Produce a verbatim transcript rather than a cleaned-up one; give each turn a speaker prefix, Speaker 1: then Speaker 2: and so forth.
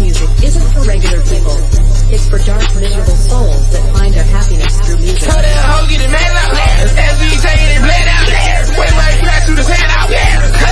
Speaker 1: music isn't for regular people. It's for dark, miserable souls that find their happiness through music.
Speaker 2: Tell that hoe get it mad out there. As we taking it bled out there. Wait, wait, flash through the sand out there.